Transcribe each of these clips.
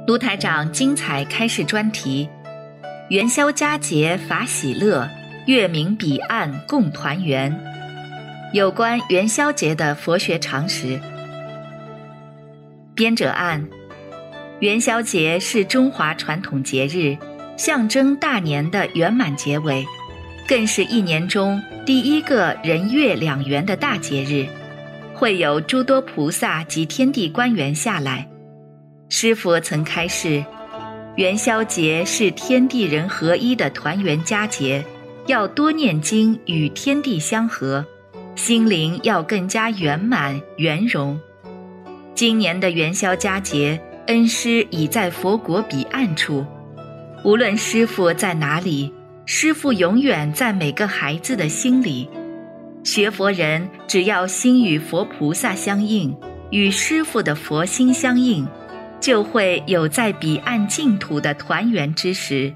卢台长精彩开示专题：元宵佳节法喜乐，月明彼岸共团圆。有关元宵节的佛学常识。编者按：元宵节是中华传统节日，象征大年的圆满结尾，更是一年中第一个人月两圆的大节日，会有诸多菩萨及天地官员下来。师父曾开示，元宵节是天地人合一的团圆佳节，要多念经与天地相合，心灵要更加圆满圆融。今年的元宵佳节，恩师已在佛国彼岸处，无论师父在哪里，师父永远在每个孩子的心里。学佛人只要心与佛菩萨相应，与师父的佛心相应，就会有在彼岸净土的团圆之时。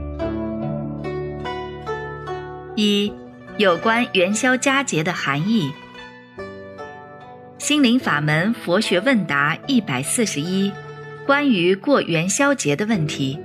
一、有关元宵佳节的含义。心灵法门佛学问答141，关于过元宵节的问题。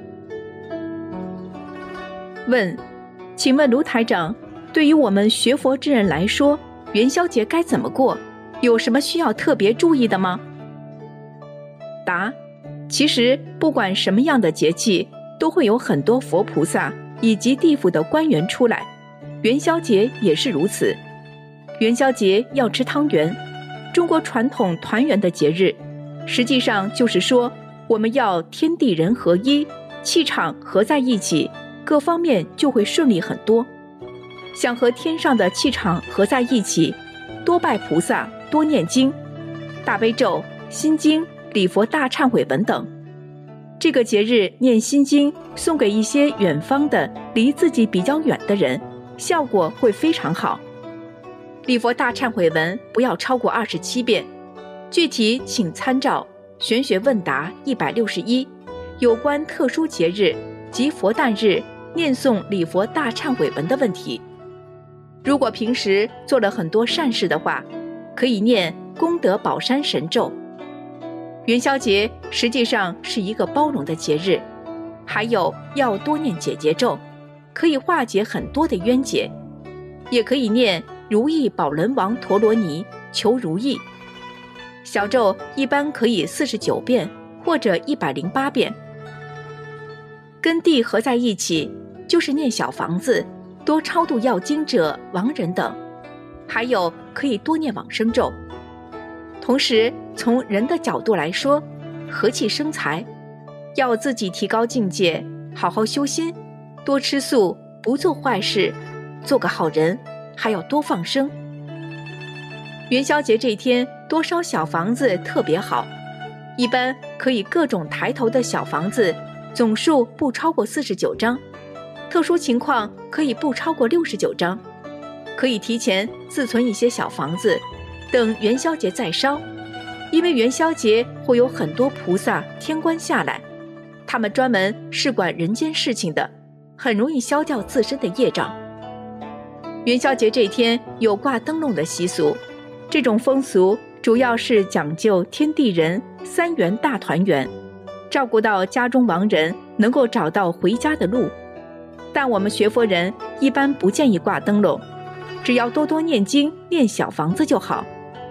问：请问卢台长，对于我们学佛之人来说，元宵节该怎么过？有什么需要特别注意的吗？答：其实不管什么样的节气，都会有很多佛菩萨以及地府的官员出来，元宵节也是如此。元宵节要吃汤圆，中国传统团圆的节日，实际上就是说我们要天地人合一，气场合在一起，各方面就会顺利很多。想和天上的气场合在一起，多拜菩萨，多念经，大悲咒、心经、礼佛大忏悔文等。这个节日念心经，送给一些远方的离自己比较远的人，效果会非常好。礼佛大忏悔文不要超过27遍，具体请参照玄学问答161，有关特殊节日及佛诞日念诵礼佛大忏悔文的问题。如果平时做了很多善事的话，可以念功德宝山神咒。元宵节实际上是一个包容的节日，还有要多念解结咒，可以化解很多的冤结，也可以念如意宝轮王陀罗尼求如意。小咒一般可以49遍或者108遍。跟地合在一起，就是念小房子，多超度要经者、亡人等，还有可以多念往生咒。同时从人的角度来说，和气生财，要自己提高境界，好好修心，多吃素，不做坏事，做个好人，还要多放生。元宵节这天多烧小房子特别好，一般可以各种抬头的小房子，总数不超过49张，特殊情况可以不超过69张，可以提前自存一些小房子，等元宵节再烧。因为元宵节会有很多菩萨天官下来，他们专门是管人间事情的，很容易消掉自身的业障。元宵节这天有挂灯笼的习俗，这种风俗主要是讲究天地人三元大团圆，照顾到家中亡人能够找到回家的路。但我们学佛人一般不建议挂灯笼，只要多多念经念小房子就好。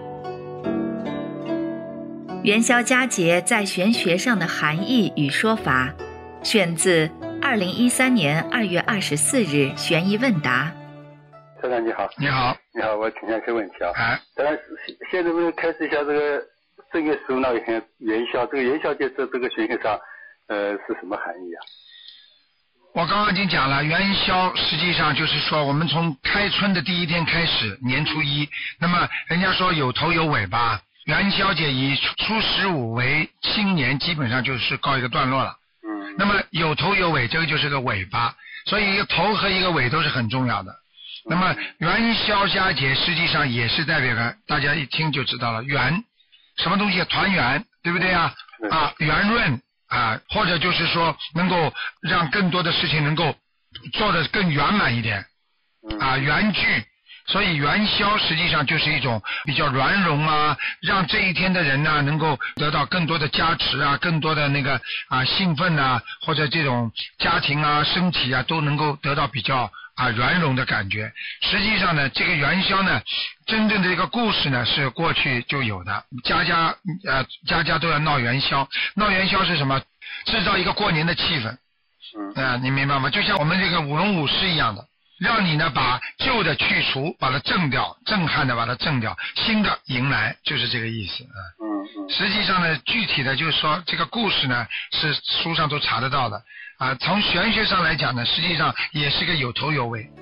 元宵佳节在玄学上的含义与说法，选自2013年2月24日悬疑问答。 台长你好。 你好。 你好，我请教一个问题啊。 当然， 现在我们开始一下这个正月15那天元宵，这个元宵节这个玄学上，是什么含义啊？ 我刚刚已经讲了，元宵实际上就是说，我们从开春的第一天开始，年初一，那么人家说有头有尾巴，元宵节以初15为新年，基本上就是告一个段落了。那么有头有尾，这个就是个尾巴，所以一个头和一个尾都是很重要的。那么元宵佳节实际上也是代表着，大家一听就知道了，圆什么东西团圆，对不对啊？圆润啊，或者就是说能够让更多的事情能够做得更圆满一点啊，圆聚。 所以元宵实际上就是一种比较圆融啊，让这一天的人呢能够得到更多的加持啊，更多的那个兴奋啊，或者这种家庭啊身体啊都能够得到比较圆融的感觉。实际上呢，这个元宵呢，真正的一个故事呢是过去就有的，家家都要闹元宵。闹元宵是什么？制造一个过年的气氛。你明白吗？就像我们这个舞龙舞狮一样的，让你呢把旧的去除，把它正掉，震撼的把它正掉，新的迎来，就是这个意思啊。实际上呢，具体的就是说这个故事呢是书上都查得到的啊。从玄学上来讲呢，实际上也是个有头有尾。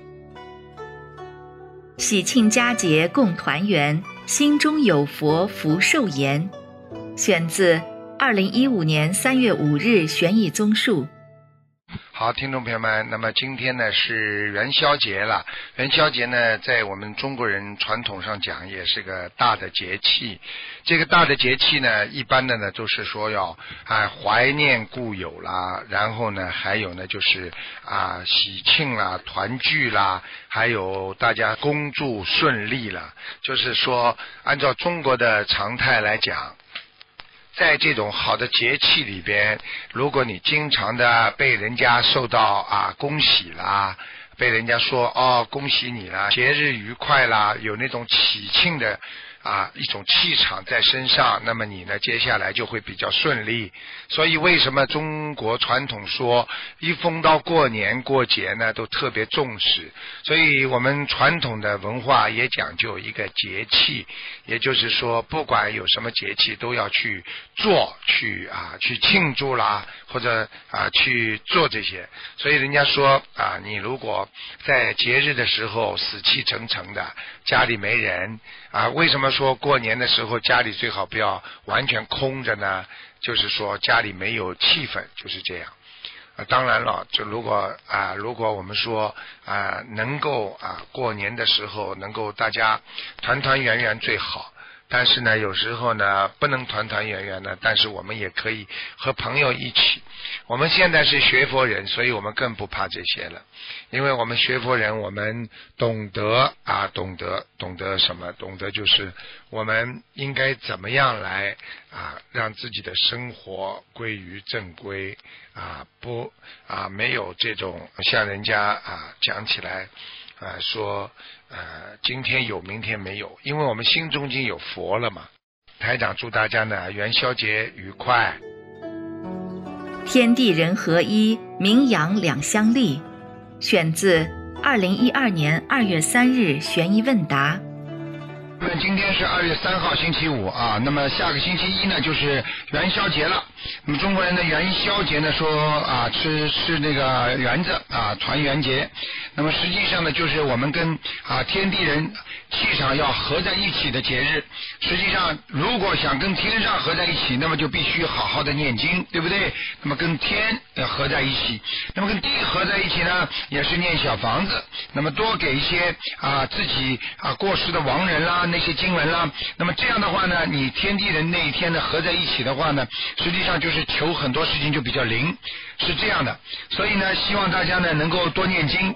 喜庆佳节共团圆，心中有佛福寿延。选自2015年3月5日悬疑综述。 好，听众朋友们，那么今天呢是元宵节了。元宵节呢，在我们中国人传统上讲，也是个大的节气。这个大的节气呢，一般的呢都是说要怀念故友啦，然后呢还有呢就是喜庆啦、团聚啦，还有大家恭祝顺利啦。就是说，按照中国的常态来讲，在这种好的节气里边，如果你经常的被人家受到恭喜啦，被人家说恭喜你啦，节日愉快啦，有那种喜庆的一种气场在身上，那么你呢接下来就会比较顺利。所以为什么中国传统说一逢到过年过节呢都特别重视，所以我们传统的文化也讲究一个节气，也就是说不管有什么节气都要去做，去庆祝啦，或者去做这些。所以人家说你如果在节日的时候死气沉沉的，家里没人为什么说过年的时候家里最好不要完全空着呢？就是说家里没有气氛，就是这样。当然了，就如果我们说能够过年的时候能够大家团团圆圆最好。但是呢，有时候呢不能团团圆圆呢，但是我们也可以和朋友一起。我们现在是学佛人，所以我们更不怕这些了，因为我们学佛人，我们懂得懂得什么？懂得就是我们应该怎么样来让自己的生活归于正规不没有这种像人家讲起来说今天有明天没有，因为我们心中已经有佛了嘛。台长祝大家呢元宵节愉快。 天地人合一，名扬两相利。选自2012年2月3日悬疑问答。 那么今天是2月3号星期五那么下个星期一呢就是元宵节了。那么中国人的元宵节呢说吃那个圆子团圆节。那么实际上呢就是我们跟天地人气场要合在一起的节日。实际上如果想跟天上合在一起，那么就必须好好的念经，对不对？那么跟天要合在一起，那么跟地合在一起呢也是念小房子，那么多给一些自己过世的亡人啦，那些经文啦，那么这样的话呢，你天地人那一天呢合在一起的话呢，实际上就是求很多事情就比较灵，是这样的。所以呢希望大家呢能够多念经。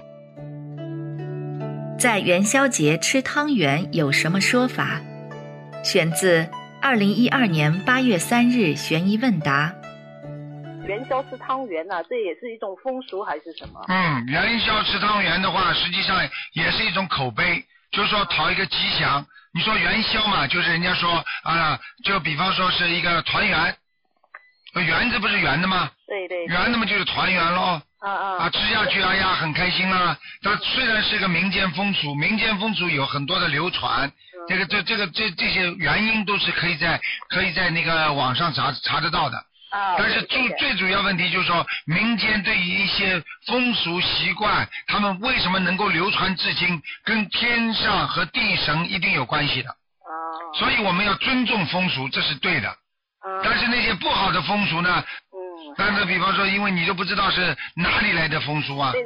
在元宵节吃汤圆有什么说法？选自2012年8月3日悬疑问答。 元宵吃汤圆这也是一种风俗还是什么？ 元宵吃汤圆的话实际上也是一种口碑，就是说讨一个吉祥。你说元宵嘛，就是人家说就比方说是一个团圆，圆子不是圆的吗？ 对对， 圆的嘛就是团圆咯。吃下去很开心啊。它虽然是个民间风俗，民间风俗有很多的流传，这些原因都是可以在那个网上查得到的。但是最主要问题就是说，民间对于一些风俗习惯，他们为什么能够流传至今，跟天上和地神一定有关系的。所以我们要尊重风俗，这是对的。但是那些不好的风俗呢，但是比方说因为你都不知道是哪里来的风俗啊。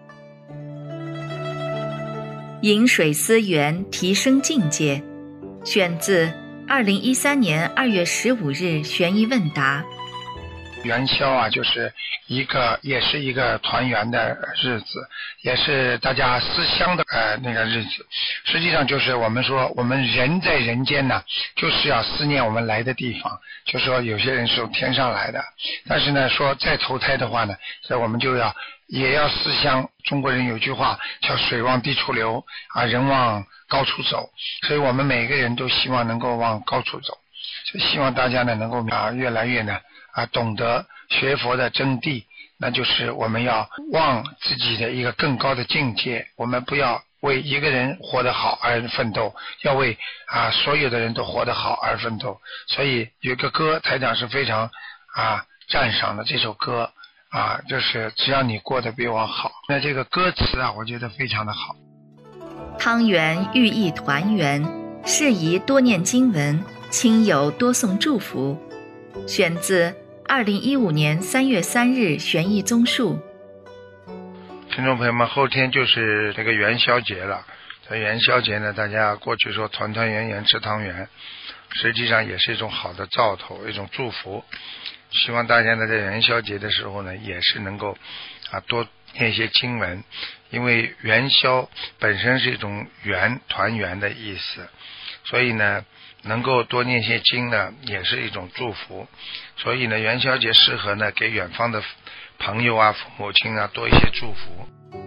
饮水思源，提升境界。选自2013年2月15日悬疑问答。 元宵啊，就是也是一个团圆的日子，也是大家思乡的那个日子。实际上就是我们说，我们人在人间呢，就是要思念我们来的地方。就说有些人是从天上来的，但是呢，说再投胎的话呢，所以我们也要思乡。中国人有句话叫水往低处流啊，人往高处走，所以我们每个人都希望能够往高处走。所以希望大家呢能够越来越呢懂得学佛的真谛，那就是我们要往自己的一个更高的境界，我们不要为一个人活得好而奋斗，要为所有的人都活得好而奋斗。所以有个歌台长是非常赞赏的，这首歌就是只要你过得比我好。那这个歌词我觉得非常的好。 汤圆寓意团圆，适宜多念经文，亲友多送祝福。选自2015年3月3日悬疑综述。 听众朋友们，后天就是这个元宵节了。在元宵节呢，大家过去说团团圆圆吃汤圆，实际上也是一种好的兆头，一种祝福。希望大家呢在元宵节的时候呢，也是能够多念一些经文，因为元宵本身是一种团圆的意思，所以呢能够多念些经呢，也是一种祝福。所以呢，元宵节适合呢给远方的朋友父母亲多一些祝福。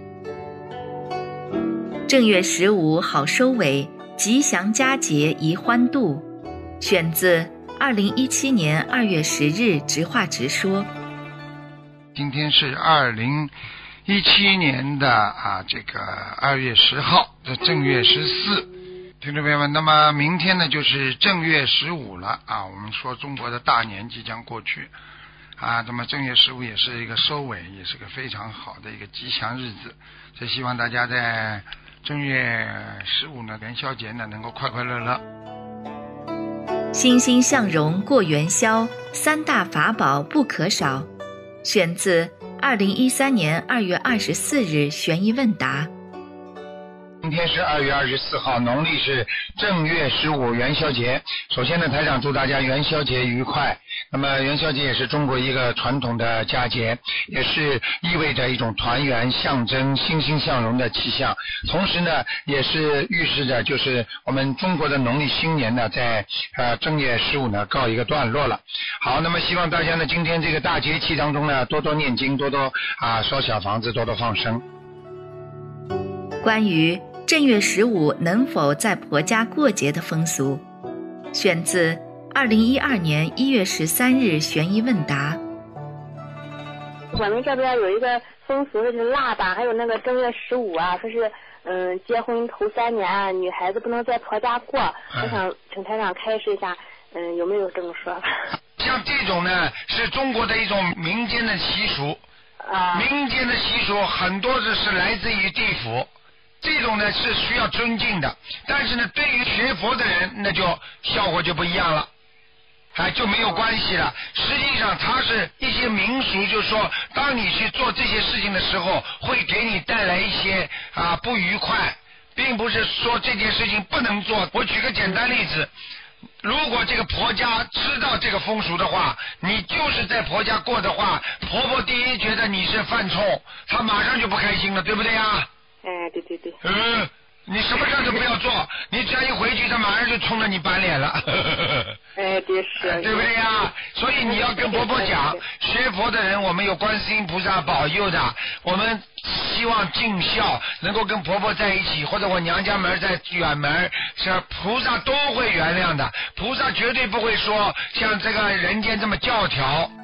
正月15好收尾，吉祥佳节宜欢度。选自2017年2月10日直话直说。 今天是2017年的这个2月10号的正月14。听众朋友们，那么明天呢就是正月15了我们说中国的大年即将过去那么正月15也是一个收尾，也是个非常好的一个吉祥日子。所以希望大家在正月15呢元宵节呢能够快快乐乐。 欣欣向荣过元宵，3大法宝不可少。选自2013年2月24日悬疑问答。 今天是2月24号，农历是正月15元宵节。首先呢，台长祝大家元宵节愉快。那么元宵节也是中国一个传统的佳节，也是意味着一种团圆，象征欣欣向荣的气象。同时呢，也是预示着就是我们中国的农历新年呢，在正月15呢告一个段落了。好，那么希望大家呢今天这个大节气当中呢，多多念经，多多烧小房子，多多放生。 关于正月15能否在婆家过节的风俗，选自2012年1月13日悬疑问答。 我们这边有一个风俗，就是腊八，还有那个正月15说是结婚头3年女孩子不能在婆家过。我想请台长开示一下，有没有这么说法？ 像这种呢是中国的一种民间的习俗民间的习俗很多是来自于地府，这种呢是需要尊敬的，但是呢对于学佛的人那就效果就不一样了就没有关系了。实际上它是一些民俗，就是说当你去做这些事情的时候会给你带来一些不愉快，并不是说这件事情不能做。我举个简单例子，如果这个婆家知道这个风俗的话，你就是在婆家过的话，婆婆第一觉得你是犯冲，她马上就不开心了，对不对呀？ 对对对。 你什么事都不要做，你只要一回去，她马上就冲着你板脸了。 对是。 对不对呀？所以你要跟婆婆讲，学佛的人我们有观世音菩萨保佑的，我们希望尽孝，能够跟婆婆在一起，或者我娘家门在远门，是菩萨都会原谅的。菩萨绝对不会说像这个人间这么教条